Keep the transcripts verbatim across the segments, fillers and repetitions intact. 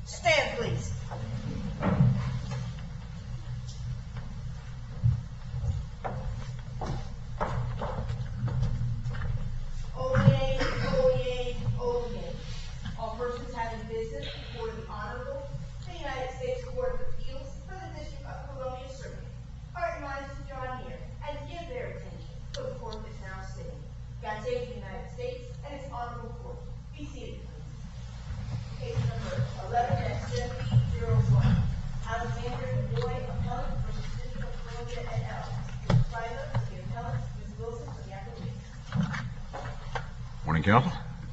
Stand, please. Oyez, oyez, oyez. All persons having business before the Honorable, the United States Court of Appeals for the District of Columbia Circuit are admonished to draw near and give their attention, for the court is now sitting. God save the United States and its honorable court. Be seated, please. Case number eleven seven zero one. Alexandria McGoy, appellant versus City of Columbia et al. Miz Spiva for the appellant, Miz Wilson for the appellate. Morning, counsel.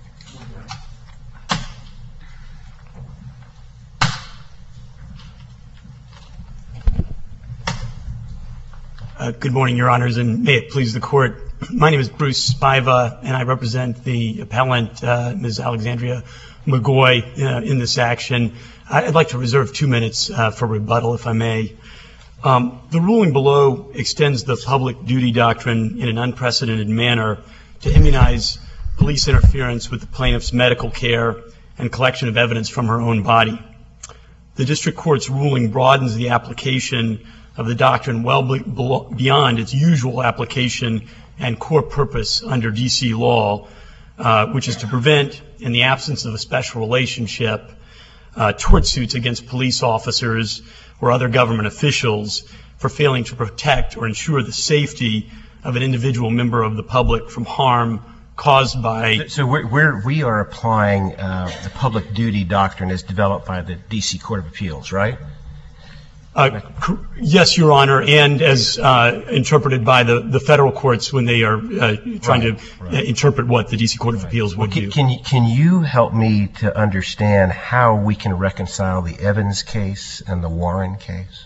Uh, good morning, Your Honors, and may it please the Court. My name is Bruce Spiva, and I represent the appellant, uh, Miz Alexandria McGoy, uh, in this action. I'd like to reserve two minutes uh, for rebuttal, if I may. Um, the ruling below extends the public duty doctrine in an unprecedented manner to immunize police interference with the plaintiff's medical care and collection of evidence from her own body. The district court's ruling broadens the application of the doctrine well beyond its usual application and core purpose under D C law, uh, which is to prevent, in the absence of a special relationship, uh, tort suits against police officers or other government officials for failing to protect or ensure the safety of an individual member of the public from harm caused by... So we're, we're, we are applying uh, the public duty doctrine as developed by the D C Court of Appeals, right? Uh, yes, Your Honor, and as uh, interpreted by the, the federal courts when they are uh, trying right, to right. interpret what the D C Court of right. Appeals would well, can, do. Can you, can you help me to understand how we can reconcile the Evans case and the Warren case?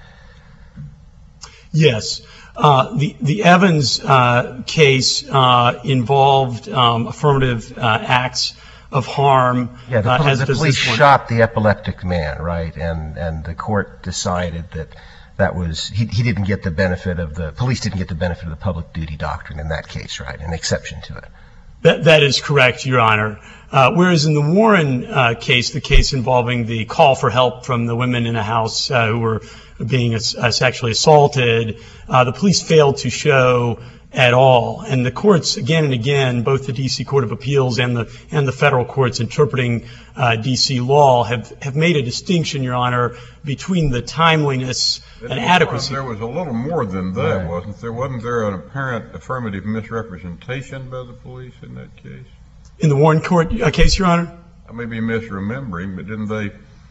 Yes. Uh, the, the Evans uh, case uh, involved um, affirmative uh, acts of harm. Yeah, the, uh, as the police shot the epileptic man, right? And and the court decided that that was he he didn't get the benefit of the police didn't get the benefit of the public duty doctrine in that case, right? An exception to it. That that is correct, Your Honor. Uh, whereas in the Warren uh, case, the case involving the call for help from the women in a house uh, who were being uh, sexually assaulted, uh, the police failed to show at all. And the courts, again and again, both the D C Court of Appeals and the and the federal courts interpreting uh, D C law have, have made a distinction, Your Honor, between the timeliness and adequacy. There was a little more than that, right. wasn't there? Wasn't there an apparent affirmative misrepresentation by the police in that case? In the Warren court uh, case, Your Honor? I may be misremembering, but didn't they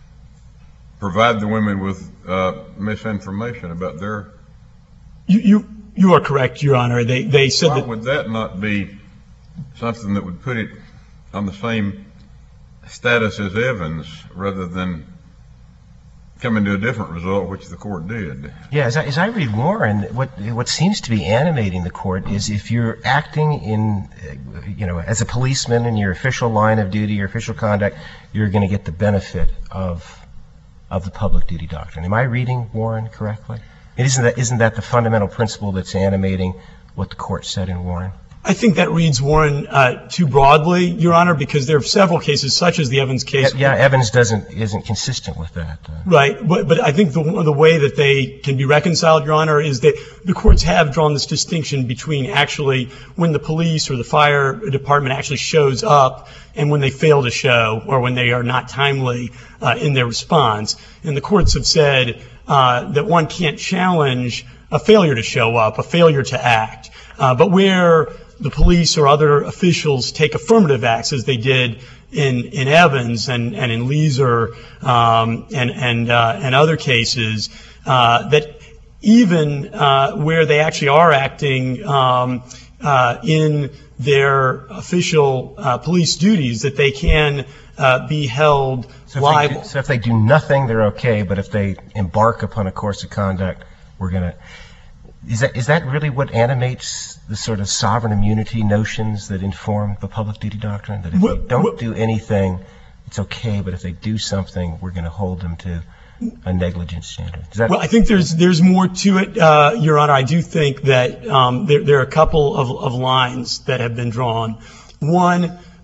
provide the women with uh, misinformation about their... You... you You are correct, Your Honor. They they said Why that. Would that not be something that would put it on the same status as Evans rather than coming to a different result, which the court did? Yeah, as I, as I read Warren, what what seems to be animating the court is if you're acting in, you know, as a policeman in your official line of duty, your official conduct, you're going to get the benefit of of the public duty doctrine. Am I reading Warren correctly? Isn't that, isn't that the fundamental principle that's animating what the court said in Warren? I think that reads Warren uh, too broadly, Your Honor, because there are several cases, such as the Evans case. Yeah, yeah Evans doesn't isn't consistent with that. Uh. Right, but but I think the the way that they can be reconciled, Your Honor, is that the courts have drawn this distinction between actually when the police or the fire department actually shows up and when they fail to show or when they are not timely uh, in their response. And the courts have said uh, that one can't challenge a failure to show up, a failure to act, uh, but where the police or other officials take affirmative acts, as they did in, in Evans and, and in Leeser um, and and uh, and other cases, uh, that even uh, where they actually are acting um, uh, in their official uh, police duties, that they can uh, be held so liable. If do, so if they do nothing, they're okay, but if they embark upon a course of conduct, we're going to... Is that is that really what animates the sort of sovereign immunity notions that inform the public duty doctrine? That if well, they don't well, do anything, it's okay, but if they do something, we're going to hold them to a negligence standard. Is that well, I think there's there's more to it, uh, Your Honor. I do think that um, there, there are a couple of, of lines that have been drawn. One,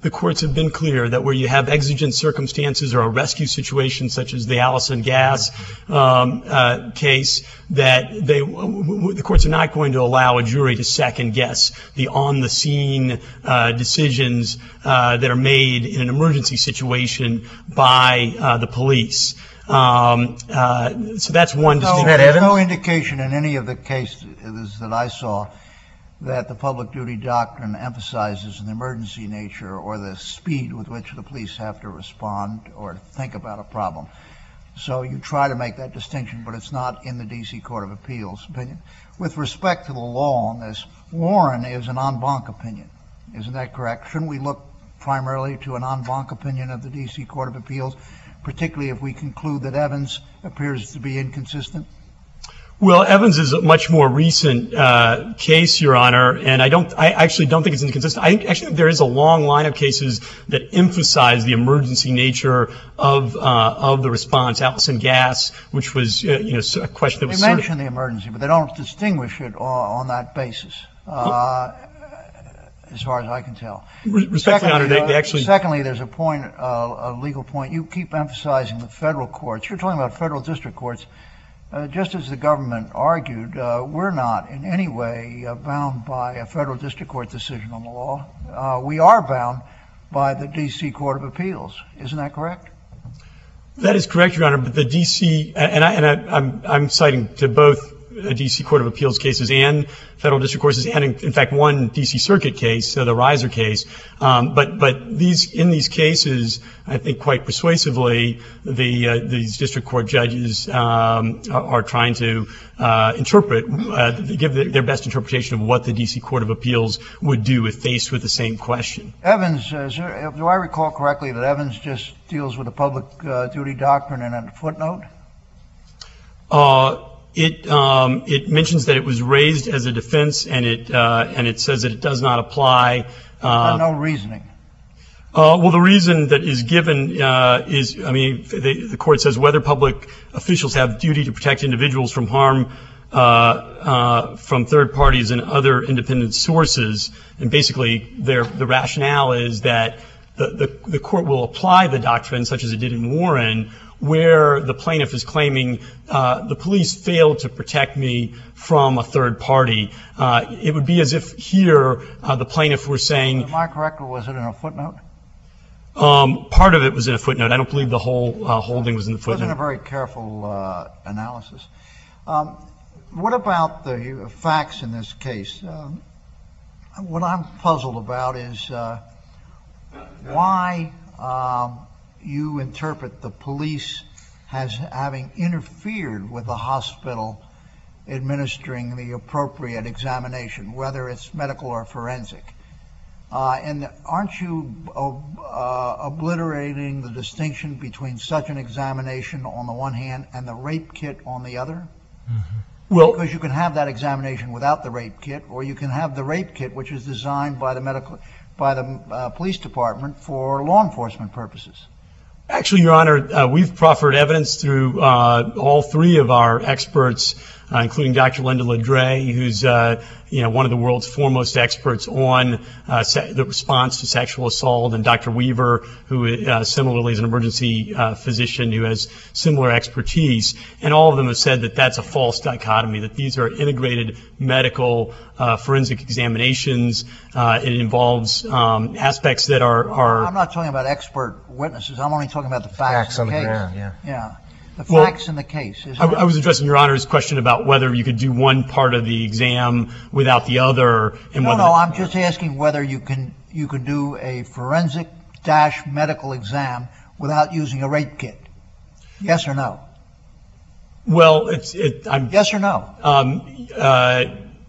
the courts have been clear that where you have exigent circumstances or a rescue situation such as the Allison Gas um, uh, case, that they, w- w- the courts are not going to allow a jury to second guess the on-the-scene uh, decisions uh, that are made in an emergency situation by uh, the police. Um, uh, so that's one No, distinction. Matt there's no Evans? indication in any of the cases that I saw that the public duty doctrine emphasizes the emergency nature or the speed with which the police have to respond or think about a problem. So you try to make that distinction, but it's not in the D C Court of Appeals opinion. With respect to the law on this, Warren is an en banc opinion. Isn't that correct? Shouldn't we look primarily to an en banc opinion of the D C Court of Appeals, particularly if we conclude that Evans appears to be inconsistent? Well, Evans is a much more recent uh, case, Your Honor, and I don't. I actually don't think it's inconsistent. I actually think there is a long line of cases that emphasize the emergency nature of uh, of the response. Allison Gas, which was uh, you know a question that They was sort of, mention the emergency, but they don't distinguish it on, on that basis, uh, as far as I can tell. re- respectfully, Your Honor, they, uh, they actually. Secondly, there's a point, uh, a legal point. You keep emphasizing the federal courts. You're talking about federal district courts. Uh, just as the government argued, uh, we're not in any way uh, bound by a federal district court decision on the law. Uh, we are bound by the D C Court of Appeals. Isn't that correct? That is correct, Your Honor, but the D C, and, I, and I, I'm, I'm citing to both uh, D C Court of Appeals cases and federal district courts, and in, in fact one D C Circuit case, uh, the Reiser case. Um, but but these in these cases, I think quite persuasively, the uh, these district court judges um, are, are trying to uh, interpret, uh, give their, their best interpretation of what the D C Court of Appeals would do if faced with the same question. Evans, uh, is there, do I recall correctly that Evans just deals with the public uh, duty doctrine in a footnote? Uh, It um, it mentions that it was raised as a defense, and it uh, and it says that it does not apply. Uh, Uh, no reasoning. uh, well, the reason that is given uh, is, I mean, the, the court says whether public officials have duty to protect individuals from harm uh, uh, from third parties and other independent sources, and basically their the rationale is that the, the the court will apply the doctrine, such as it did in Warren, where the plaintiff is claiming uh, the police failed to protect me from a third party. Uh, it would be as if here uh, the plaintiff were saying, Am I correct, or was it in a footnote? um, part of it was in a footnote. I don't believe the whole uh, holding was in the It wasn't a footnote. very careful uh, analysis. Um, what about the facts in this case? Um, what I'm puzzled about is uh, why um, you interpret the police as having interfered with the hospital administering the appropriate examination, whether it's medical or forensic. Uh, and aren't you uh, uh, obliterating the distinction between such an examination on the one hand and the rape kit on the other? Well, Because you can have that examination without the rape kit, or you can have the rape kit, which is designed by the medical, by the uh, police department for law enforcement purposes. actually, Your Honor, uh, we've proffered evidence through uh, all three of our experts, uh, including Doctor Linda Ledre, who's uh, you know one of the world's foremost experts on uh, se- the response to sexual assault, and Doctor Weaver, who uh, similarly is an emergency uh, physician who has similar expertise. And all of them have said that that's a false dichotomy, that these are integrated medical uh, forensic examinations. Uh, it involves um, aspects that are, are I'm not talking about expert witnesses. I'm only talking about the facts, Facts of on the the case. ground, yeah. Yeah. The Well, facts in the case. Isn't I, it? I was addressing Your Honor's question about whether you could do one part of the exam without the other, and No, whether no, I'm just asking whether you can you can do a forensic dash medical exam without using a rape kit. Yes or no? well, it's it. I'm Yes or no? um, uh,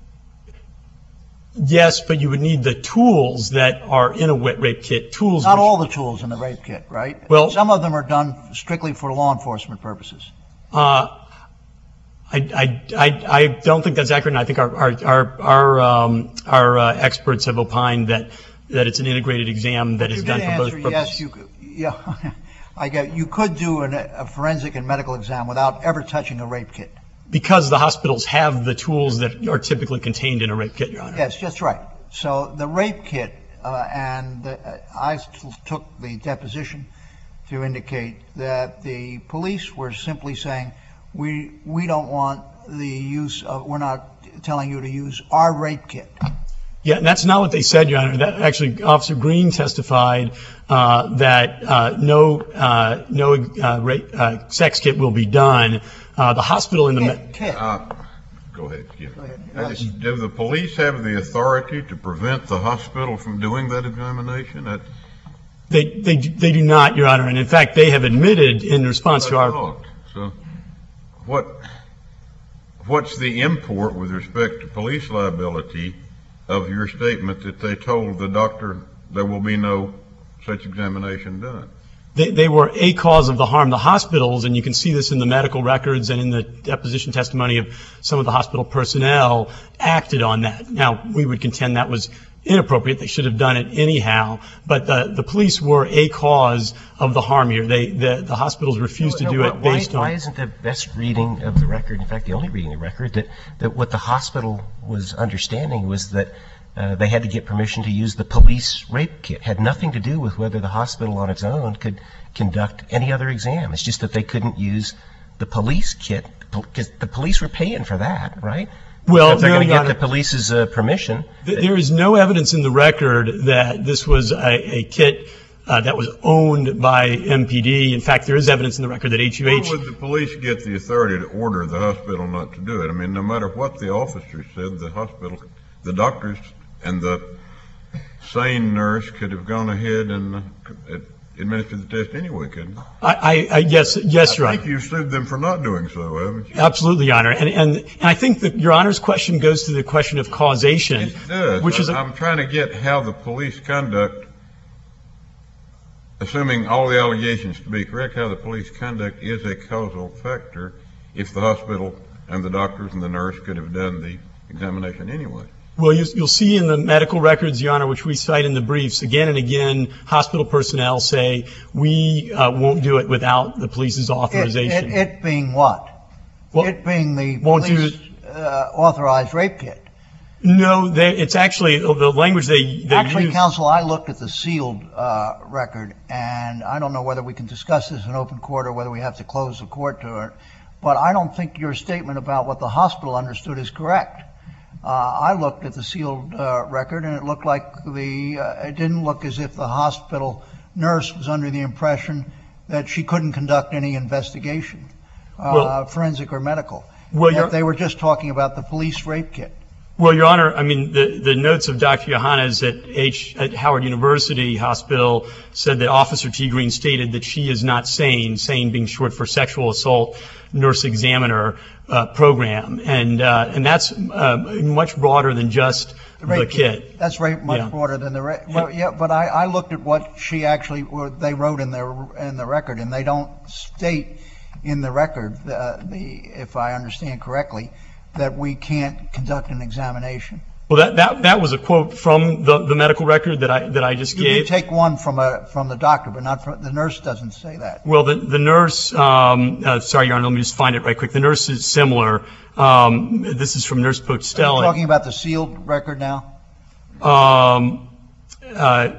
yes, but you would need the tools that are in a wet rape kit. Tools. Not which- all the tools in the rape kit, right? Well- some of them are done strictly for law enforcement purposes. Uh, I, I, I, I don't think that's accurate. And I think our our our our, um, our uh, experts have opined that that it's an integrated exam that is You done did for both answer purposes. yes. You could, yeah. I get you could do an, a forensic and medical exam without ever touching a rape kit. Because the hospitals have the tools that are typically contained in a rape kit, Your Honor. Yes, that's right. So the rape kit uh, and uh, I took the deposition to indicate that the police were simply saying, we we don't want the use of, we're not telling you to use our rape kit. Yeah, and that's not what they said, Your Honor. That, actually, Officer Green testified uh, that uh, no uh, no uh, rape, uh, sex kit will be done. Uh, the hospital in the Kit, kit. Uh, Go ahead, excuse me. Go ahead. I just- Do the police have the authority to prevent the hospital from doing that examination? That- They, they, they do not, Your Honor, and in fact, they have admitted in response to I our, thought. So, what, what's the import with respect to police liability of your statement that they told the doctor there will be no such examination done? they, they were a cause of the harm. The hospitals, and you can see this in the medical records and in the deposition testimony of some of the hospital personnel, acted on that. Now, we would contend that was inappropriate. They should have done it anyhow. But the, the police were a cause of the harm here. They, the, the hospitals refused to No, do why- it based why, on... Why isn't the best reading of the record, in fact, the only reading of the record, that, that what the hospital was understanding was that uh, they had to get permission to use the police rape kit? Had nothing to do with whether the hospital on its own could conduct any other exam. It's just that they couldn't use the police kit, because the police were paying for that, right? Well, If they're no, going to Your get the Honor. police's uh, permission. Th- There is no evidence in the record that this was a, a kit uh, that was owned by M P D. In fact, there is evidence in the record that H U H... Where would the police get the authority to order the hospital not to do it? I mean, no matter what the officer said, the hospital, the doctors and the sane nurse could have gone ahead and uh, administered the test anyway, couldn't they? I, I, I yes, yes, Your I Honor. think you sued them for not doing so, haven't you? Absolutely, Your Honor. And, and, and I think that Your Honor's question goes to the question of causation, It does. which is a, I'm trying to get how the police conduct, assuming all the allegations to be correct, how the police conduct is a causal factor if the hospital and the doctors and the nurse could have done the examination anyway. well, you, you'll see in the medical records, Your Honor, which we cite in the briefs, again and again, hospital personnel say, we uh, won't do it without the police's It, authorization. it, it being what? Well, It being the won't do- police uh, authorized rape kit. No, they, it's actually the language they, they Actually, use. counsel, I looked at the sealed uh, record, and I don't know whether we can discuss this in open court or whether we have to close the court to it, but I don't think your statement about what the hospital understood is correct. Uh, I looked at the sealed uh, record, and it looked like the, uh, it didn't look as if the hospital nurse was under the impression that she couldn't conduct any investigation, uh, Well- forensic or medical. Well, That you're- they were just talking about the police rape kit. Well, Your Honor, I mean, the, the notes of Doctor Johannes at, H, at Howard University Hospital said that Officer T. Green stated that she is not SANE, SANE being short for Sexual Assault Nurse Examiner uh, Program. And, uh, and that's uh, much broader than just the rape kit. That's right, much Yeah. broader than the, ra- well, yeah, but I, I looked at what she actually, what they wrote in their, in the record, and they don't state in the record, uh, the, if I understand correctly, that we can't conduct an examination. Well, that, that, that was a quote from the, the medical record that I, that I just You gave. can take one from a, from the doctor, but not from, the nurse doesn't say that. Well, the, the nurse, um, uh, sorry, Your Honor, let me just find it right quick. The nurse is similar. Um, this is from Nurse Are you Postel. talking about the sealed record now? Um, uh,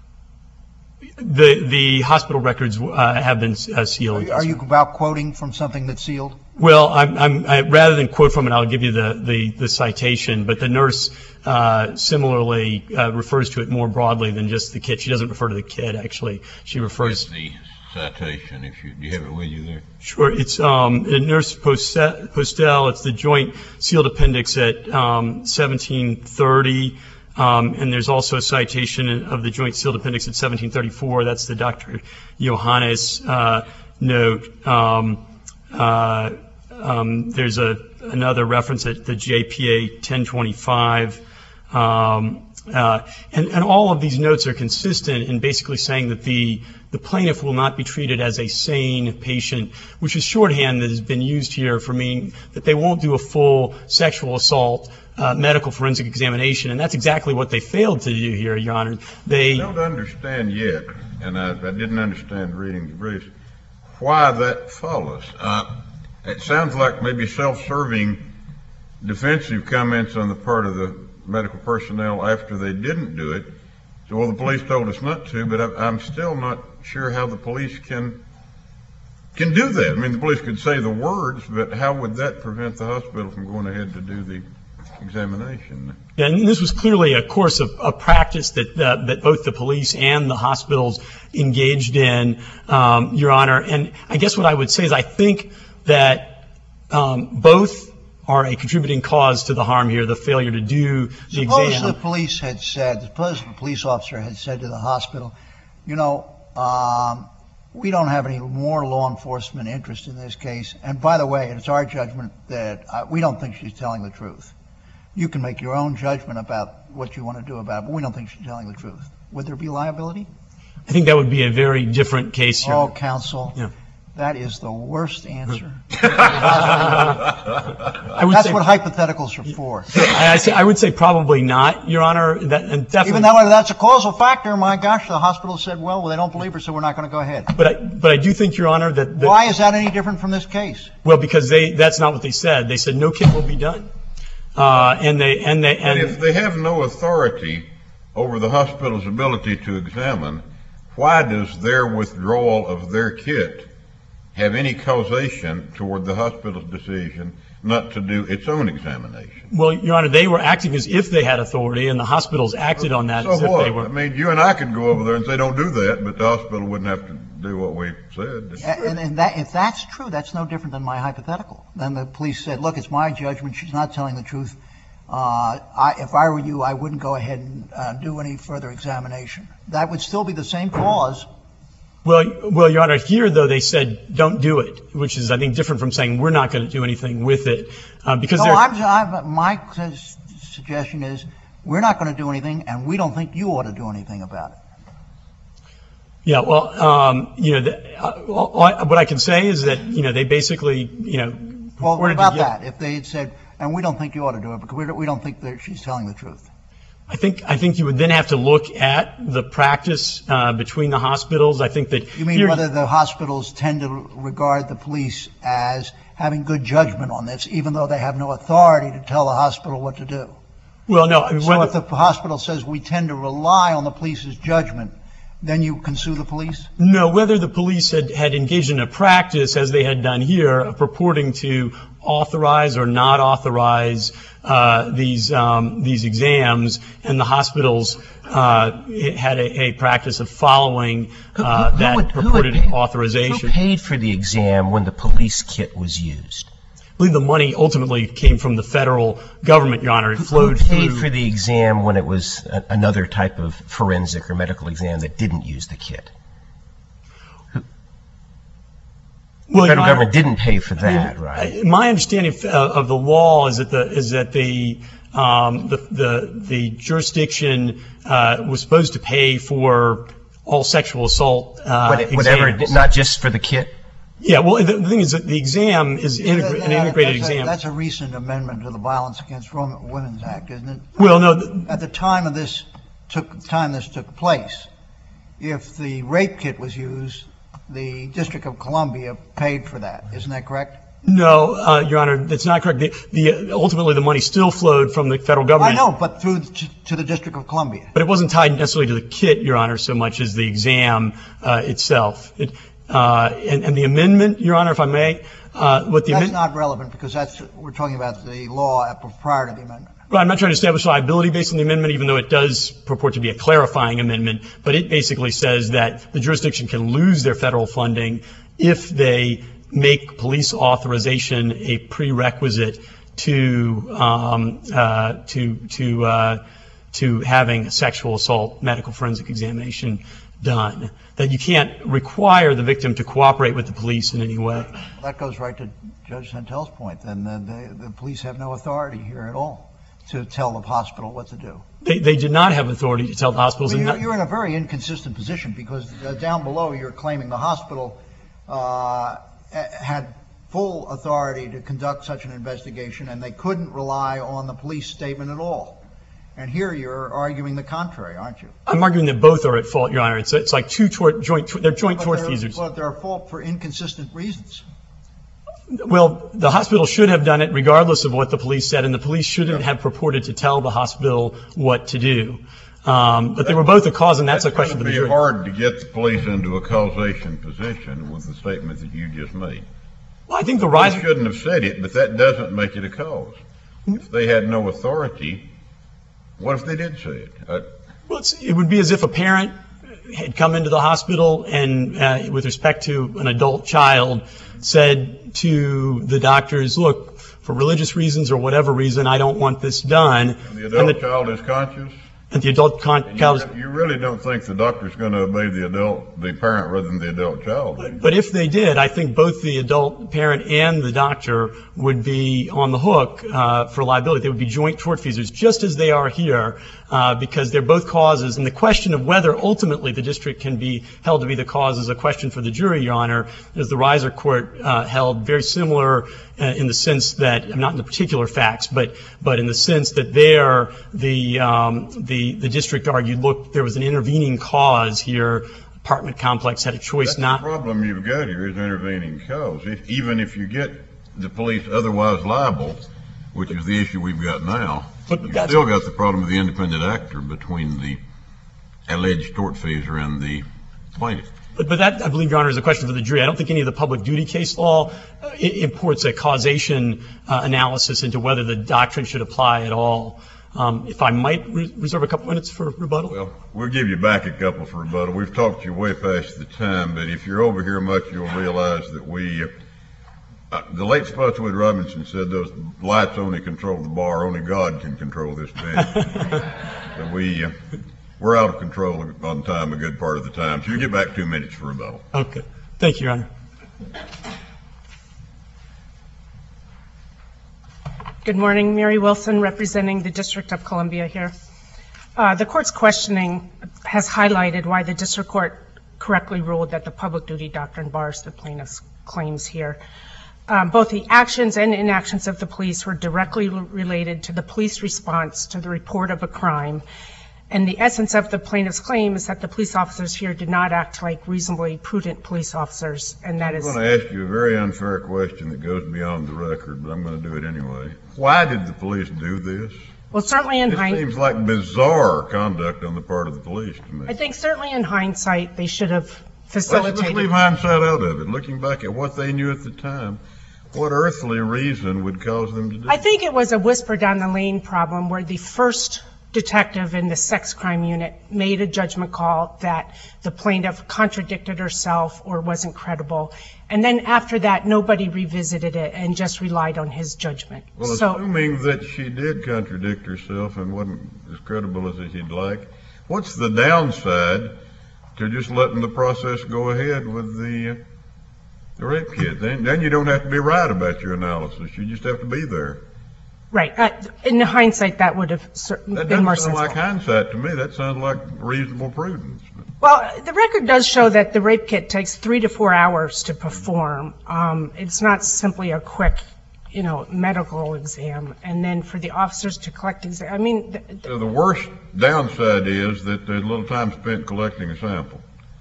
the, the hospital records uh, have been uh, sealed. Are you about quoting from something that's sealed? Well, I'm, I'm, I, rather than quote from it, I'll give you the, the, the citation. But the nurse uh, similarly uh, refers to it more broadly than just the kit. She doesn't refer to the kit, actually. She refers. The citation, if you, do you have it with you there? Sure. It's um, in Nurse Poste- Postel. It's the joint sealed appendix at um, seventeen thirty. Um, and there's also a citation of the joint sealed appendix at seventeen thirty-four. That's the Doctor Johannes uh, note. Um, uh, um, there's a another reference at the J P A ten twenty-five. Um, uh, and, and all of these notes are consistent in basically saying that the the plaintiff will not be treated as a sane patient, which is shorthand that has been used here for meaning that they won't do a full sexual assault uh, medical forensic examination, and that's exactly what they failed to do here, Your Honor. They I don't understand yet, and I, I didn't understand reading the briefs, why that follows. Uh, it sounds like maybe self-serving defensive comments on the part of the medical personnel after they didn't do it, So, well, the police told us not to, but I, I'm still not sure how the police can can do that. I mean, the police could say the words, but how would that prevent the hospital from going ahead to do the examination? Yeah, and this was clearly a course of, of practice that uh, that both the police and the hospitals engaged in, um, Your Honor. And I guess what I would say is I think that um, both are a contributing cause to the harm here, the failure to do the Suppose exam. the police had said, suppose the police officer had said to the hospital, you know, um, we don't have any more law enforcement interest in this case. And by the way, it's our judgment that uh, we don't think she's telling the truth. You can make your own judgment about what you want to do about it, but we don't think she's telling the truth. Would there be liability? I think that would be a very different case here. Oh, counsel, Yeah. that is the worst answer. I would That's say, what hypotheticals are for. I, I, say, I would say probably not, Your Honor. That, and definitely, Even though that's a causal factor, my gosh, the hospital said, well, well they don't believe her, so we're not going to go ahead. but I, but I do think, Your Honor, that, that Why is that any different from this case? well, because they that's not what they said. They said no kit will be done, uh, and they and they And and if they have no authority over the hospital's ability to examine, why does their withdrawal of their kit have any causation toward the hospital's decision not to do its own examination? well, Your Honor, they were acting as if they had authority, and the hospitals acted on that So as if what? they were. I mean, you and I could go over there and say, don't do that, but the hospital wouldn't have to do what we said. And, and that, if that's true, that's no different than my hypothetical. Then the police said, look, it's my judgment. She's not telling the truth. Uh, I, if I were you, I wouldn't go ahead and uh, do any further examination. That would still be the same cause. Well, well, Your Honor, here though they said don't do it, which is I think different from saying we're not going to do anything with it, uh, because No, they're. I'm, I'm, my suggestion is we're not going to do anything, and we don't think you ought to do anything about it. Yeah, well, um, you know, the, uh, all I, what I can say is that you know they basically, you know. Well, what purported to about give- that? If they had said, and we don't think you ought to do it because we don't, we don't think that she's telling the truth. I think I think you would then have to look at the practice uh, between the hospitals. I think that You mean here- whether the hospitals tend to regard the police as having good judgment on this, even though they have no authority to tell the hospital what to do? Well, no. I mean, So whether- if the hospital says we tend to rely on the police's judgment, then you can sue the police? No, whether the police had, had engaged in a practice, as they had done here, of purporting to authorize or not authorize uh, these um, these exams, and the hospitals uh, had a, a practice of following uh, Who- who that would- who would purported pay- authorization. Who paid for the exam when the police kit was used? I believe the money ultimately came from the federal government, Your Honor. It Who flowed paid through. for the exam when it was a, another type of forensic or medical exam that didn't use the kit? well, The Your federal Honor, government didn't pay for that, I- right? My understanding of, of the law is that the is that the um, the, the the jurisdiction uh, was supposed to pay for all sexual assault uh, What- Whatever, exams. not just for the kit? Yeah, well, the, the thing is that the exam is integra- an integrated that's a, exam. That's a recent amendment to the Violence Against Women- Women's Act, isn't it? Well, no, th- At the time of this took time this took place, if the rape kit was used, the District of Columbia paid for that. Isn't that correct? no, uh, Your Honor, that's not correct. The, the ultimately the money still flowed from the federal I government. know, but through to, to the District of Columbia. But it wasn't tied necessarily to the kit, Your Honor, so much as the exam uh, itself. It, uh, and, and the amendment, Your Honor, if I may, uh, what the That's amendment. not relevant because that's we're talking about the law prior to the amendment. Well, I'm not trying to establish liability based on the amendment, even though it does purport to be a clarifying amendment. But it basically says that the jurisdiction can lose their federal funding if they make police authorization a prerequisite to um, uh, to to uh, to having a sexual assault medical forensic examination done. That you can't require the victim to cooperate with the police in any way. That goes right to Judge Santel's point. Then the, the, the police have no authority here at all to tell the hospital what to do. They, they did not have authority to tell the hospitals. Well, and you're, not- you're in a very inconsistent position because uh, down below you're claiming the hospital uh, had full authority to conduct such an investigation and they couldn't rely on the police statement at all. And here you're arguing the contrary, aren't you? I'm arguing that both are at fault, Your Honor. It's it's like two tort, joint, they're joint But they're, tortfeasors. but they're at fault for inconsistent reasons. Well, the hospital should have done it regardless of what the police said, and the police shouldn't have purported to tell the hospital what to do. Um, but they were both a cause, and that's a question for the It's jury. going to be hard to get the police into a causation position with the statement that you just made. Well, I think the They rise. shouldn't have said it, but that doesn't make it a cause. If they had no authority, what if they did say it? Uh, Well, it's, it would be as if a parent had come into the hospital and, uh, with respect to an adult child, said to the doctors, look, for religious reasons or whatever reason, I don't want this done. The And adult the, child is conscious. and the adult con- And child you, re- you really don't think the doctor's going to obey the adult, the parent rather than the adult child. do you? But if they did, I think both the adult parent and the doctor would be on the hook uh, for liability. They would be joint tortfeasors, just as they are here, uh, because they're both causes. And the question of whether ultimately the district can be held to be the cause is a question for the jury, Your Honor, as the Reiser Court uh, held, very similar uh, in the sense that, not in the particular facts, but but in the sense that there the um, the the district argued, look, there was an intervening cause here. Apartment complex had a choice That's not. the problem you've got here is intervening cause. If, even if you get the police otherwise liable, which is the issue we've got now, But you've that's- still got the problem of the independent actor between the alleged tortfeasor and the plaintiff. But, but that, I believe, Your Honor, is a question for the jury. I don't think any of the public duty case law uh, i- imports a causation uh, analysis into whether the doctrine should apply at all. Um, if I might re- reserve a couple minutes for rebuttal. Well, we'll give you back a couple for rebuttal. We've talked you way past the time, but if you're over here much, you'll realize that we, uh, uh, the late Spotswood Robinson said those lights only control the bar, only God can control this bench. So we, uh, we're out of control on time a good part of the time. So you get back two minutes for rebuttal. Okay. Thank you, Your Honor. Good morning, Mary Wilson, representing the District of Columbia here. Uh, the court's questioning has highlighted why the district court correctly ruled that the public duty doctrine bars the plaintiff's claims here. Um, both the actions and inactions of the police were directly related to the police response to the report of a crime. And the essence of the plaintiff's claim is that the police officers here did not act like reasonably prudent police officers, and that I'm is... going to ask you a very unfair question that goes beyond the record, but I'm going to do it anyway. Why did the police do this? Well, certainly in This hindsight... seems like bizarre conduct on the part of the police to me. I think certainly in hindsight, they should have Let's, let's facilitated... leave hindsight out of it. Looking back at what they knew at the time, what earthly reason would cause them to do I it? think it was a whisper down the lane problem where the first detective in the sex crime unit made a judgment call that the plaintiff contradicted herself or wasn't credible. And then after that, nobody revisited it and just relied on his judgment. Well, So, assuming that she did contradict herself and wasn't as credible as she'd like, what's the downside to just letting the process go ahead with the, uh, the rape kit? Then, then you don't have to be right about your analysis. You just have to be there. right, uh, in hindsight, that would have cer- That been more doesn't sound sensible. like hindsight to me. That sounds like reasonable prudence. Well, the record does show that the rape kit takes three to four hours to perform. Um, it's not simply a quick, you know, medical exam. And then for the officers to collect exam, I mean, th- th- So the worst downside is that there's little time spent collecting a sample.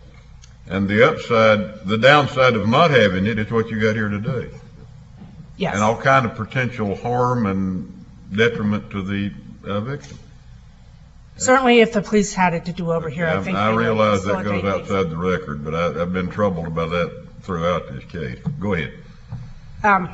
And the upside, the downside of not having it is what you got here today. yes. And all kind of potential harm and detriment to the uh, victim. Certainly if the police had it to do over here, I I, think. I they would realize that goes facilitate these. outside the record, but I, I've been troubled about that throughout this case. Go ahead. Um,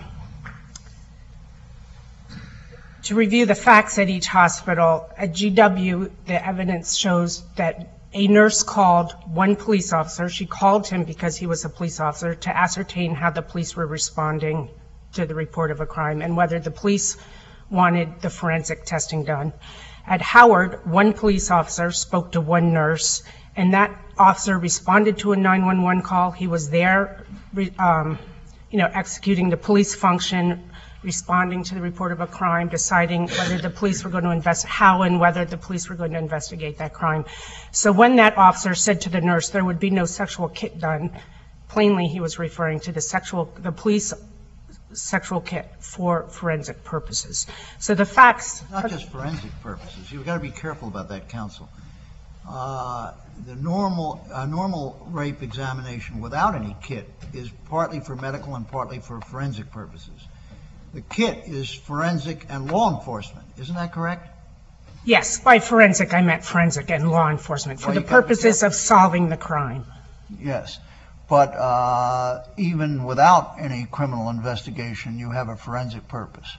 To review the facts at each hospital, at G W, the evidence shows that a nurse called one police officer. She called him because he was a police officer to ascertain how the police were responding to the report of a crime and whether the police wanted the forensic testing done. At Howard, one police officer spoke to one nurse, and that officer responded to a nine one one call. He was there, re- um, you know, executing the police function, responding to the report of a crime, deciding whether the police were going to invest, how and whether the police were going to investigate that crime. So when that officer said to the nurse there would be no sexual kit done, plainly he was referring to the sexual, the police sexual kit for forensic purposes. So the facts. Not just forensic purposes. You've got to be careful about that, counsel. Uh, the normal, a normal rape examination without any kit is partly for medical and partly for forensic purposes. The kit is forensic and law enforcement. Isn't that correct? Yes, by forensic, I meant forensic and law enforcement, for Well, the you got- purposes of solving the crime. Yes. But uh, even without any criminal investigation, you have a forensic purpose.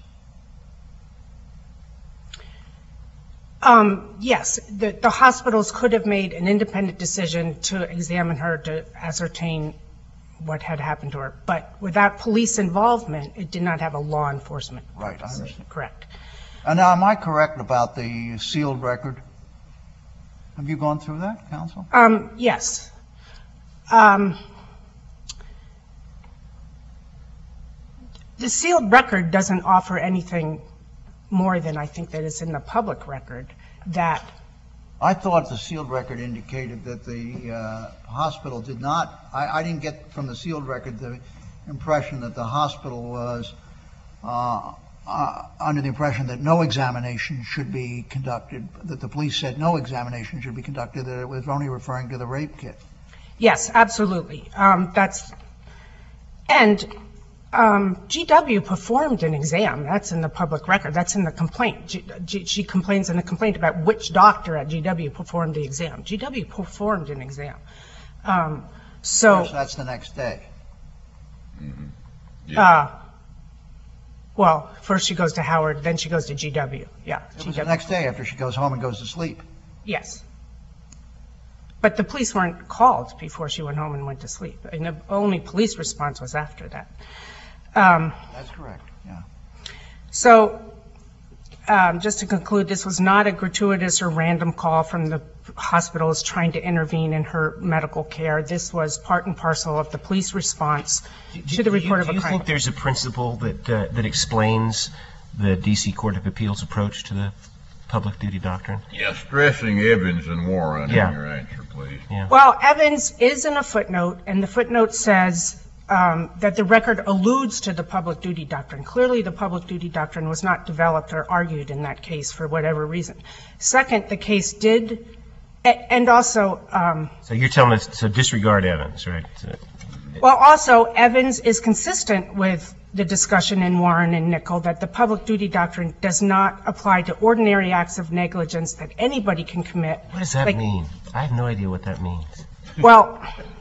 Um, yes, the, the hospitals could have made an independent decision to examine her to ascertain what had happened to her, but without police involvement, it did not have a law enforcement. Right, I purpose. understand. Correct. And now, am I correct about the sealed record? Have you gone through that, counsel? Um, yes. Um, the sealed record doesn't offer anything more than I think that is in the public record, that I thought the sealed record indicated that the uh, hospital did not, I, I didn't get from the sealed record the impression that the hospital was uh, uh, under the impression that no examination should be conducted, that the police said no examination should be conducted, that it was only referring to the rape kit. yes, absolutely. Um, that's, and um, G W performed an exam. That's in the public record. That's in the complaint. G, G, she complains in the complaint about which doctor at G W performed the exam. G W performed an exam. Um, so, Yes, that's the next day. uh, well, first she goes to Howard, then she goes to G W. Yeah, It G was the W. next day after she goes home and goes to sleep. Yes. But the police weren't called before she went home and went to sleep. And the only police response was after that. Um, That's correct, yeah. So, um, just to conclude, this was not a gratuitous or random call from the hospitals trying to intervene in her medical care. This was part and parcel of the police response to the Do you- report of a Do you crime. think there's a principle that, uh, that explains the D C Court of Appeals approach to the public duty doctrine? Yeah, stressing Evans and Warren Yeah. in your answer, please. Well, Evans is in a footnote, and the footnote says um, that the record alludes to the public duty doctrine. Clearly, the public duty doctrine was not developed or argued in that case for whatever reason. Second, the case did, a- and also, um, So you're telling us, so disregard Evans, right? So- well, also, Evans is consistent with the discussion in Warren and Nickel that the public duty doctrine does not apply to ordinary acts of negligence that anybody can commit. What does that Like- mean? I have no idea what that means. Well,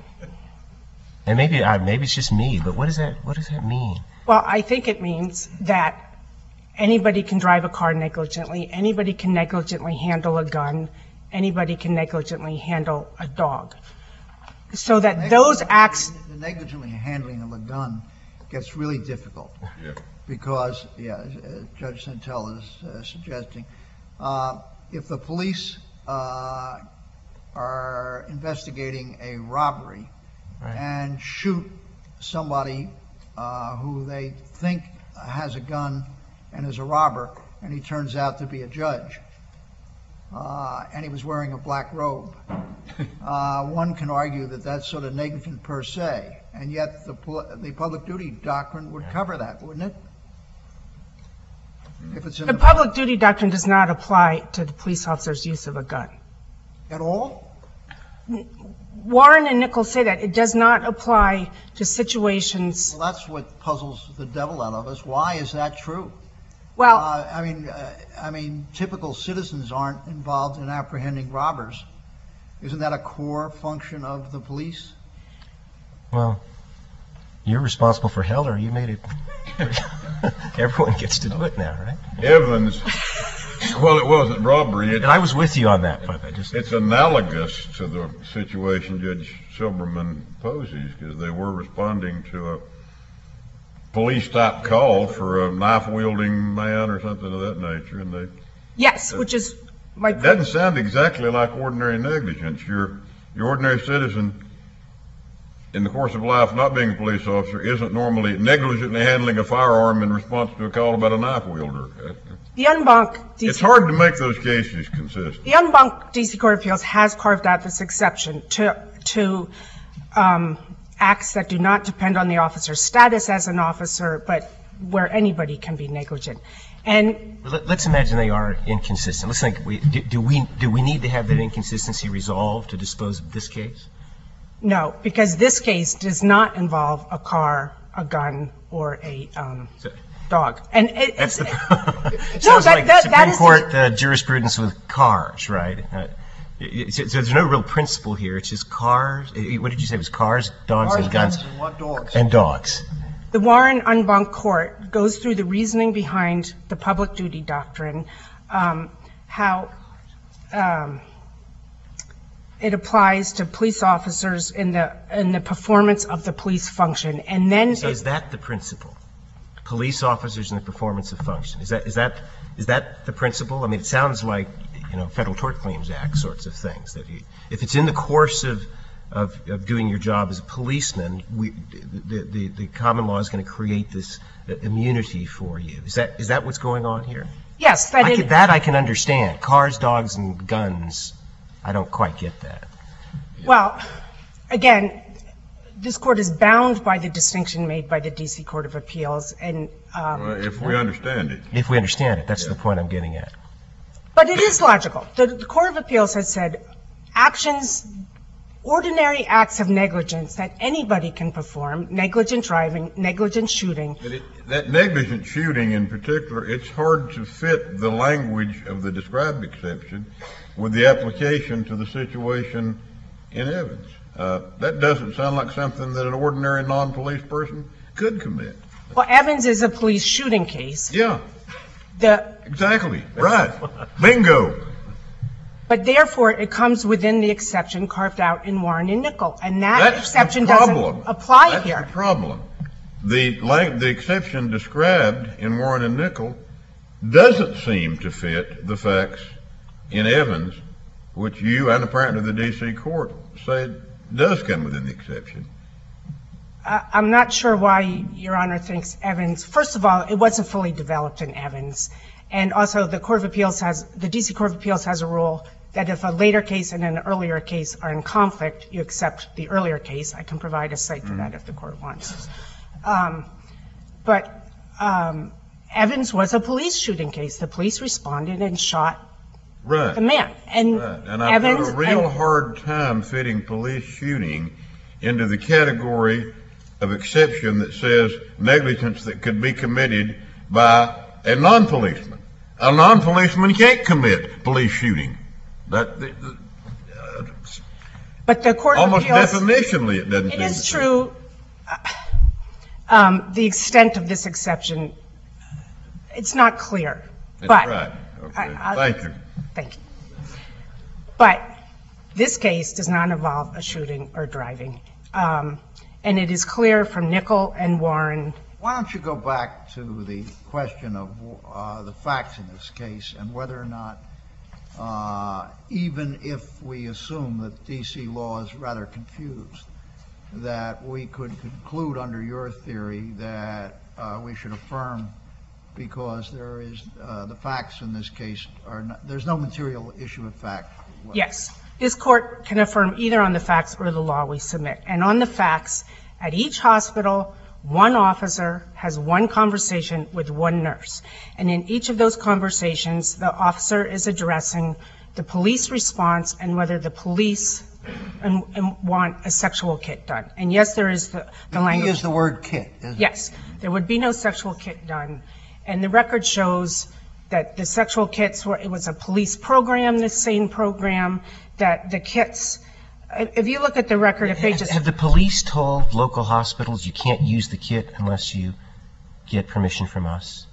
And maybe, uh, maybe it's just me, but what does that, what does that mean? Well, I think it means that anybody can drive a car negligently, anybody can negligently handle a gun, anybody can negligently handle a dog. So that those acts, The negligently handling of a gun gets really difficult. Yeah. Because, yeah, as as Judge Santel is uh, suggesting, uh, if the police uh, are investigating a robbery Right. and shoot somebody uh, who they think has a gun and is a robber, and he turns out to be a judge, uh, and he was wearing a black robe, uh, one can argue that that's sort of negligent per se, and yet the, pol- the public duty doctrine would cover that, wouldn't it? If it's in the the, public duty doctrine does not apply to the police officer's use of a gun. at all? Warren and Nichols say that. It does not apply to situations, Well, that's what puzzles the devil out of us. Why is that true? well, Uh, I mean, uh, I mean, typical citizens aren't involved in apprehending robbers. Isn't that a core function of the police? Well, you're responsible for Heller. You made it. Everyone gets to do it now, right? Evans, well, it wasn't robbery. And It, I was with you on that, but I just. it's analogous to the situation Judge Silberman poses, because they were responding to a police-type call for a knife-wielding man or something of that nature, and they, yes, which is my it doesn't sound exactly like ordinary negligence. Your, your ordinary citizen, in the course of life, not being a police officer, isn't normally negligently handling a firearm in response to a call about a knife wielder. The en banc D C It's hard to make those cases consistent. The en banc D C Court of Appeals has carved out this exception to, to um, acts that do not depend on the officer's status as an officer, but where anybody can be negligent. And Let- Let's imagine they are inconsistent. Let's think, we, do, do we do we need to have that inconsistency resolved to dispose of this case? no, because this case does not involve a car, a gun, or a, um, So, dog. And it, That's it's, the, it No, sounds that- like that- Supreme that is the- Court uh, jurisprudence with cars, right? Uh, it- so, so there's no real principle here. It's just cars. eh, What did you say? It was cars, dogs, Cars, and guns, guns, and what dogs? and dogs. The Warren en banc court goes through the reasoning behind the public duty doctrine, um, how um, it applies to police officers in the in the performance of the police function, and then So it- is that the principle? Police officers in the performance of function. Is that is that is that the principle? I mean, it sounds like, you know, Federal Tort Claims Act sorts of things. That you, if it's in the course of of, of doing your job as a policeman, we, the, the the common law is going to create this uh, immunity for you. Is that is that what's going on here? yes, that I it, can, that I can understand. Cars, dogs, and guns. I don't quite get that. well, again, this court is bound by the distinction made by the D C Court of Appeals, and um, Well, if we understand it. If we understand it, that's the point I'm getting at. but it is logical. The, the Court of Appeals has said actions, ordinary acts of negligence that anybody can perform, negligent driving, negligent shooting. But it, that negligent shooting in particular, it's hard to fit the language of the described exception with the application to the situation in Evans. Uh, that doesn't sound like something that an ordinary non-police person could commit. Well, Evans is a police shooting case. Yeah, The, exactly, right. Bingo. but therefore, it comes within the exception carved out in Warren and Nickel, and that That's exception the doesn't problem. apply That's here. the problem. The, lang- the exception described in Warren and Nickel doesn't seem to fit the facts in Evans, which you and apparently the D C Court say does come within the exception. I- I'm not sure why Your Honor thinks Evans, first of all, it wasn't fully developed in Evans. And also, the Court of Appeals has, the D C Court of Appeals has a rule that if a later case and an earlier case are in conflict, you accept the earlier case. I can provide a cite for that if the court wants. Um, But um, Evans was a police shooting case. The police responded and shot Right. the man. And Right. And I've Evans. had a real and- hard time fitting police shooting into the category of exception that says negligence that could be committed by a non-policeman. A non-policeman can't commit police shooting. That, that- uh, But the Court of almost Appeals. definitionally, it doesn't It seem is to true, uh, um, the extent of this exception, it's not clear. That's But right. Okay. I- I- Thank you. Thank you. But this case does not involve a shooting or driving. Um, And it is clear from Nickel and Warren. Why don't you go back to the question of uh, the facts in this case and whether or not, uh, even if we assume that D C law is rather confused, that we could conclude under your theory that uh, we should affirm because there is, uh, the facts in this case are not, there's no material issue of fact. Yes, this court can affirm either on the facts or the law we submit. And on the facts, at each hospital, one officer has one conversation with one nurse. And in each of those conversations, the officer is addressing the police response and whether the police and, and want a sexual kit done. And yes, there is the, the He language. is the word kit, isn't it? Yes, there would be no sexual kit done. And the record shows that the sexual kits were, it was a police program, this same program, that the kits, if you look at the record at pages. Have the police told local hospitals you can't use the kit unless you get permission from us?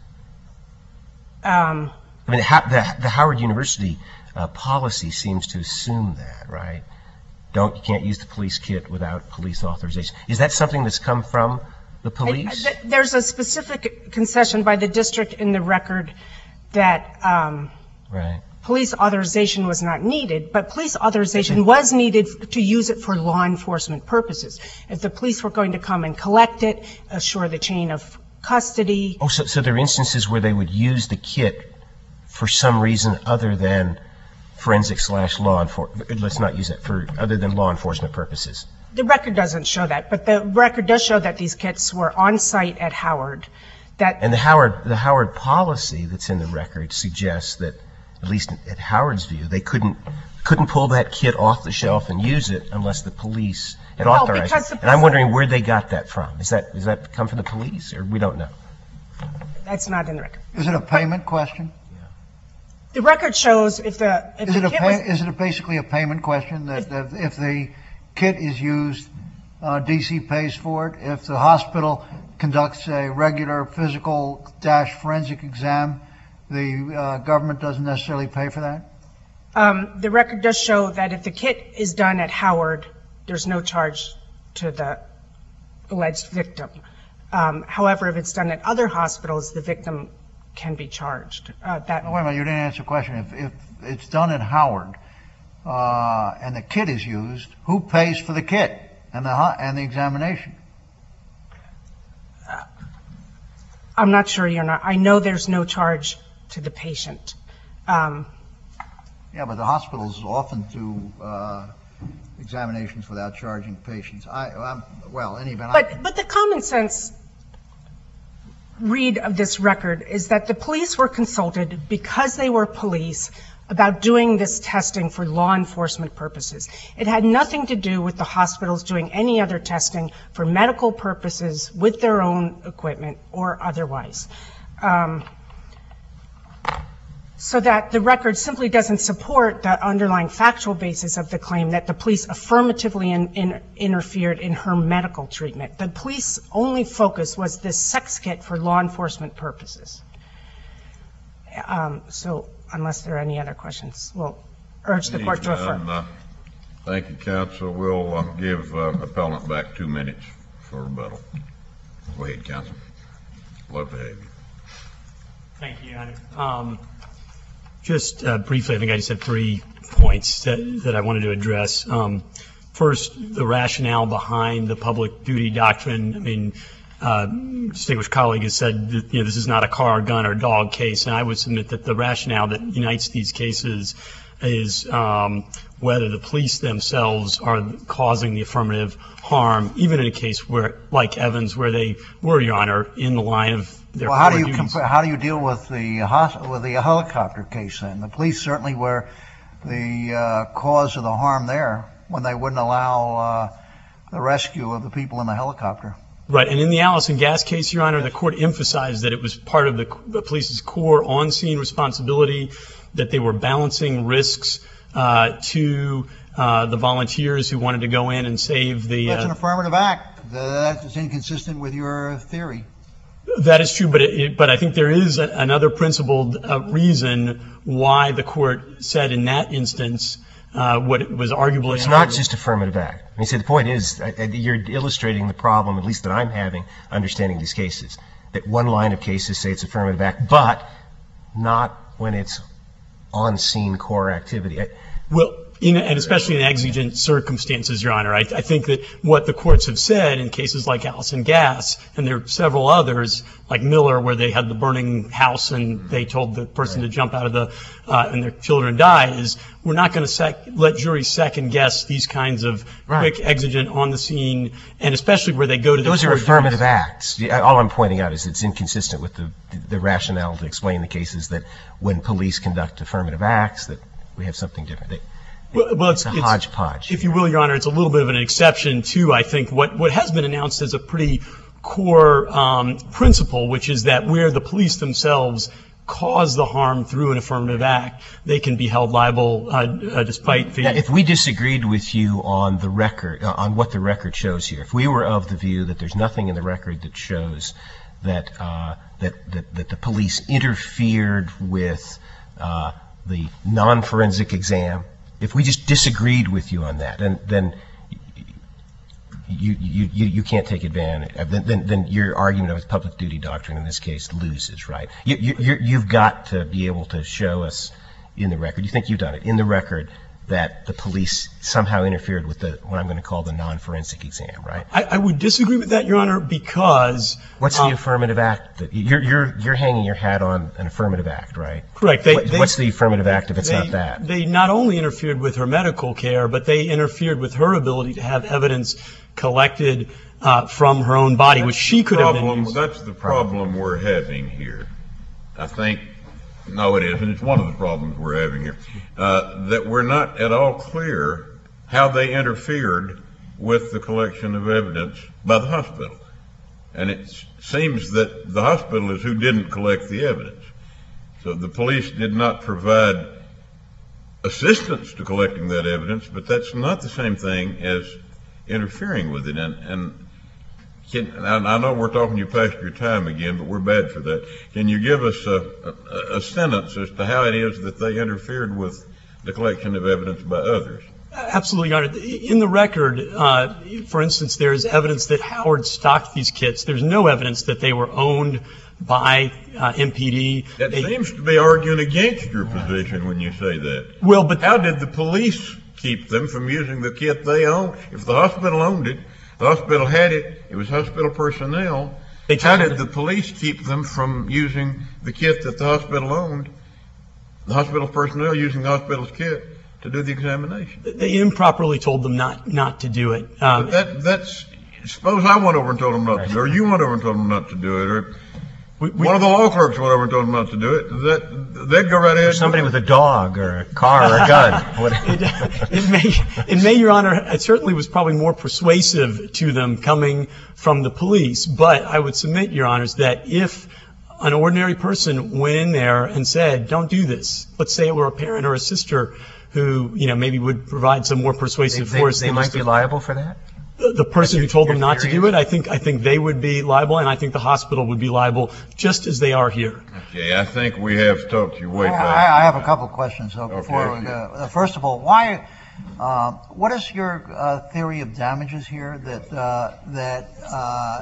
Um, I mean, the, the, the Howard University uh, policy seems to assume that, right? Don't, you can't use the police kit without police authorization. Is that something that's come from the police? I- I- There's a specific concession by the district in the record that um, Right. police authorization was not needed, but police authorization was needed to use it for law enforcement purposes. If the police were going to come and collect it, assure the chain of custody. Oh, so, so there are instances where they would use the kit for some reason other than forensic slash law enforcement, let's not use it, for other than law enforcement purposes. The record doesn't show that, but the record does show that these kits were on site at Howard. That And the Howard, the Howard policy that's in the record suggests that, at least at Howard's view, they couldn't, couldn't pull that kit off the shelf and use it unless the police had No, authorized because it. the And I'm police- wondering where they got that from. Is that, does that come from the police, or we don't know? that's not in the record. Is it a payment question? The record shows if the, if Is it the a kit pay, was, is it a basically a payment question that, that if the kit is used, uh, D C pays for it? If the hospital conducts a regular physical dash forensic exam, the uh, government doesn't necessarily pay for that? um, the record does show that if the kit is done at Howard, there's no charge to the alleged victim. Um, however, if it's done at other hospitals, the victim can be charged. Uh, that, Oh, wait a minute, you didn't answer the question. If, if it's done at Howard, uh, and the kit is used, who pays for the kit and the, ho- and the examination? I'm not sure you're not, I know there's no charge to the patient. Um, Yeah, but the hospitals often do, uh, examinations without charging patients. I, I'm, well, in any event, I- But, but the common sense read of this record is that the police were consulted because they were police about doing this testing for law enforcement purposes. It had nothing to do with the hospitals doing any other testing for medical purposes with their own equipment or otherwise. Um, So that the record simply doesn't support the underlying factual basis of the claim that the police affirmatively in, in, interfered in her medical treatment. The police only focus was this sex kit for law enforcement purposes. Um, so unless there are any other questions, we'll urge the court to affirm. And, uh, Thank you, counsel. We'll uh, give uh, appellant back two minutes for rebuttal. Go ahead, counsel. Love to have you. Thank you, Your Honor. Um, Just uh, briefly, I think I just had three points that, that I wanted to address. Um, first, the rationale behind the public duty doctrine. I mean, uh, distinguished colleague has said that, you know, this is not a car, gun, or dog case, and I would submit that the rationale that unites these cases is um, whether the police themselves are causing the affirmative harm, even in a case where, like Evans, where they were, Your Honor, in the line of their Well, how do core you duties. compare, how do you deal with the hos- with the helicopter case then? The police certainly were the uh, cause of the harm there when they wouldn't allow uh, the rescue of the people in the helicopter. Right, and in the Allison Gas case, Your Honor, the court emphasized that it was part of the, the police's core on-scene responsibility, that they were balancing risks uh, to uh, the volunteers who wanted to go in and save the. That's an Uh, affirmative act. That is inconsistent with your theory. that is true, but it, it- but I think there is a, another principled uh, reason why the court said in that instance uh, what it was arguably. It's not just affirmative act. I mean, see, the point is, I- I- you're illustrating the problem, at least that I'm having, understanding these cases. That one line of cases say it's affirmative act, but not when it's on-scene core activity. I- Well, in, and especially in exigent circumstances, Your Honor, I, I think that what the courts have said in cases like Allison Gas, and there are several others, like Miller, where they had the burning house and they told the person to jump out of the, uh, and their children died, is we're not going to sec- let juries second guess these kinds of Right. quick exigent on the scene, and especially where they go to the Those are core affirmative duties. acts. Yeah, all I'm pointing out is it's inconsistent with the, the rationale to explain the cases that when police conduct affirmative acts, that we have something different. They, Well, well, it's a hodgepodge. If you will, Your Honor, it's a little bit of an exception to, I think, what, what has been announced as a pretty core um, principle, which is that where the police themselves cause the harm through an affirmative act, they can be held liable uh, uh, despite the. Now, if we disagreed with you on the record, uh, on what the record shows here, if we were of the view that there's nothing in the record that shows that uh, that, that that the police interfered with uh, the non-forensic exam, if we just disagreed with you on that, then then you you you, you can't take advantage. Then, then then your argument of public duty doctrine in this case loses, right? You, you you're, you've got to be able to show us in the record. You think you've done it in the record that the police somehow interfered with the what I'm going to call the non-forensic exam, right? I, I would disagree with that, Your Honor, because. What's the um, affirmative act? That you're you're you're hanging your hat on an affirmative act, right? Correct. They, What- they, what's the affirmative act if it's they, not that? They not only interfered with her medical care, but they interfered with her ability to have evidence collected uh, from her own body, which she could have been Problem- used. That's the problem we're having here. I think, no, it isn't. It's one of the problems we're having here. Uh, that we're not at all clear how they interfered with the collection of evidence by the hospital. And it s- seems that the hospital is who didn't collect the evidence. So the police did not provide assistance to collecting that evidence, but that's not the same thing as interfering with it. And, and can, and I know we're talking you past your time again, but we're bad for that. Can you give us a, a, a sentence as to how it is that they interfered with the collection of evidence by others? Absolutely, Your Honor. In the record, uh, for instance, there is evidence that Howard stocked these kits. There's no evidence that they were owned by uh, M P D. That They- seems to be arguing against your position when you say that. Well, but How did the police keep them from using the kit they owned? If the hospital owned it, the hospital had it, it was hospital personnel. They How told did them- the police keep them from using the kit that the hospital owned, the hospital personnel using the hospital's kit to do the examination? they improperly told them not, not to do it. Um, But that, that's, suppose I went over and told them not to do it, or you went over and told them not to do it, or we- we- one of the law clerks went over and told them not to do it, that, they'd go right ahead. Or somebody with a dog or a car or a gun. What- It, it may, it may, Your Honor, it certainly was probably more persuasive to them coming from the police. But I would submit, Your Honors, that if an ordinary person went in there and said, don't do this, let's say it were a parent or a sister who, you know, maybe would provide some more They, persuasive they, force. they than might just be the- liable for that? The the person who told them your not to theory do is? it, I think, I think they would be liable, and I think the hospital would be liable, just as they are here. Okay, I think we have talked you way I, past. I have a couple of questions, so before Okay. we go. Uh, First of all, why, uh, what is your uh, theory of damages here? That, uh, that uh,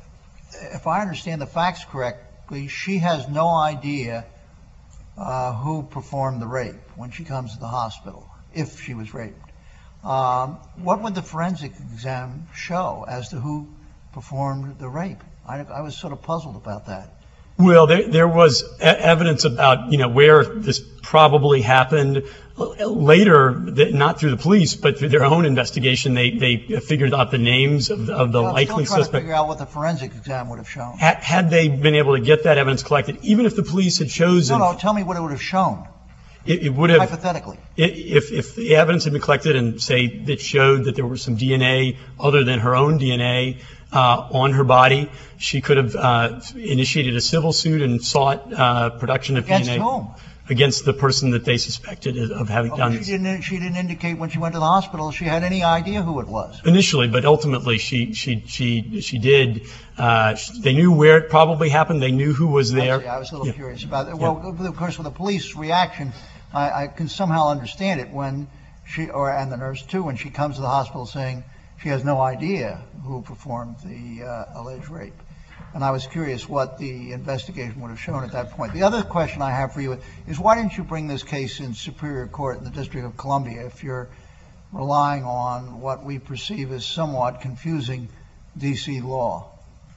if I understand the facts correctly, she has no idea uh, who performed the rape when she comes to the hospital, if she was raped. Um, What would the forensic exam show as to who performed the rape? I, I was sort of puzzled about that. Well, there, there was e- evidence about, you know, where this probably happened. Later, th- not through the police, but through their own investigation, they, they figured out the names of, of the I'm likely still trying to suspect. figure out what the forensic exam would have shown. Had, had they been able to get that evidence collected, even if the police had chosen, No, no, tell me what it would have shown, it, it would have, hypothetically. i- if, if the evidence had been collected and say that showed that there was some D N A other than her own D N A uh, on her body, she could have uh, initiated a civil suit and sought uh, production of Against D N A. whom? Against the person that they suspected of having Oh, done She this. didn't, she didn't indicate when she went to the hospital she had any idea who it was. Initially, but ultimately, she she she she did. Uh, sh- they knew where it probably happened. They knew who was I there. see, I was a little Yeah. curious about it. Well, of course, with the police reaction, I, I can somehow understand it when she, or, and the nurse too, when she comes to the hospital saying she has no idea who performed the uh, alleged rape. And I was curious what the investigation would have shown at that point. The other question I have for you is, why didn't you bring this case in Superior Court in the District of Columbia if you're relying on what we perceive as somewhat confusing D C law?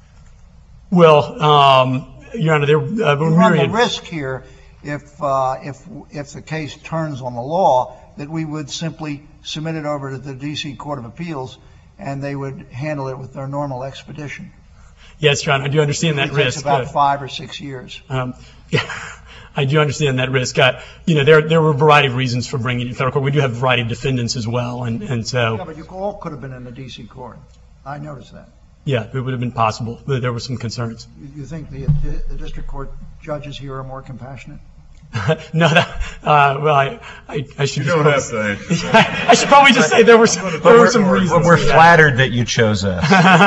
Well, um, Your Honor, there uh, were You run the myriad. risk here, if, uh, if, if the case turns on the law, that we would simply submit it over to the D C Court of Appeals and they would handle it with their normal expedition. Yes, Your Honor, I do understand that It takes risk. about Uh, five or six years. Um, yeah, I do understand that risk. Uh, you know, there there were a variety of reasons for bringing it to federal court. We do have a variety of defendants as well, and and Yeah, so but you all could have been in the D C Court. I noticed that. yeah, it would have been possible. But there were some concerns. You- You think the, the district court judges here are more compassionate? No, that, uh, well, I I, I should You just don't probably- have to answer. I should probably just say there were some, there were some reasons. We're for that. flattered that you chose us.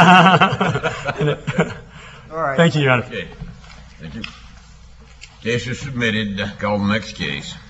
All right. Thank you, Your Honor. Okay, thank you. Case is submitted. Call the next case.